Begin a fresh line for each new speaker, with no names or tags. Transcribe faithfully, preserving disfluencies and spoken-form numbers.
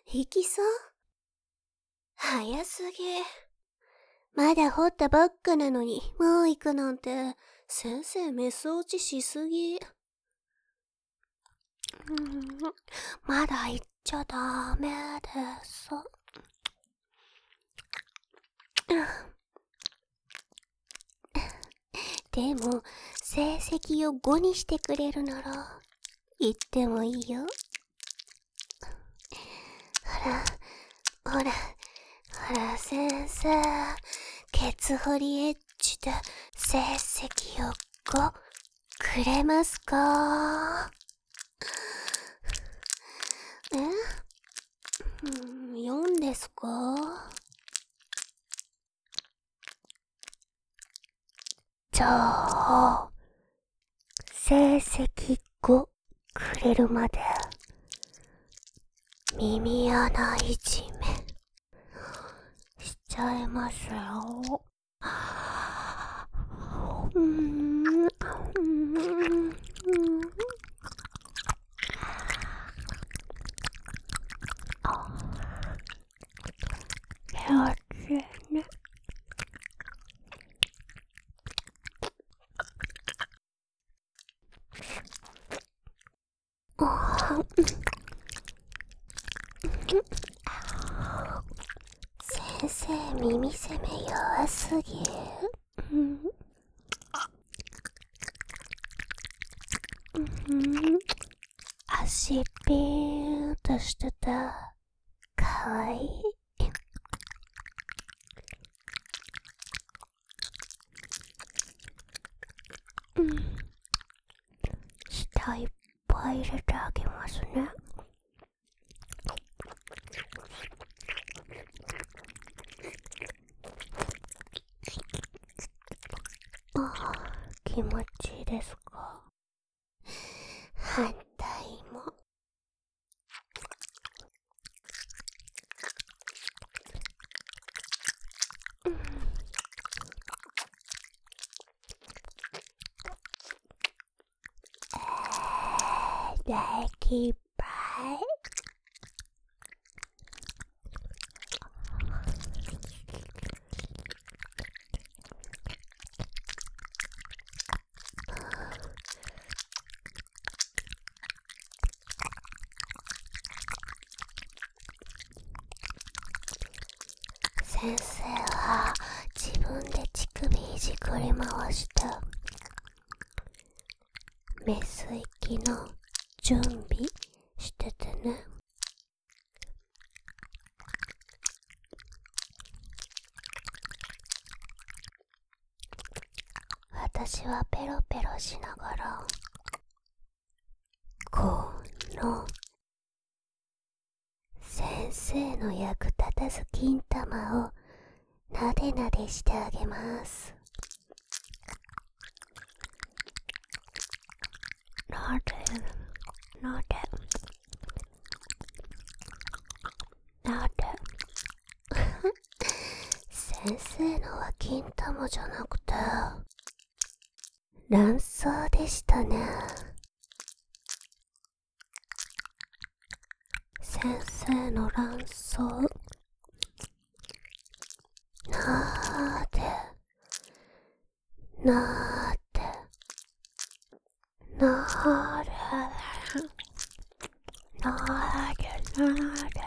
行きそう？早すぎ。まだ掘ったばっかなのに、もう行くなんて、先生メス落ちしすぎ。うーん、まだ行っちゃダメです。でも、成績をごにしてくれるなら、行ってもいいよ。ほら、ほら、ほら先生、ケツ掘りエッジで成績をごくれますか？え？うん、よんですか？じゃあ、成績ごくれるまで、耳穴いじめしちゃいますよ。うーん、うーん、気持ちいいね。先生、耳攻め弱すぎ。うん、うん、足ピーンとしててかわいい。うん、舌いっぱい入れてあげますね。ああ、気持ちいいですか？反対も。うん、大きいっぱい。先生は自分で乳首いじくり回してメス息の準備しててね。私はペロペロしながらこの先生の役立たず金玉をなでなでしてあげます。なでなでなで先生のは金玉じゃなくて卵巣でしたね。先生の卵巣なーでなーでなーでなーでなーで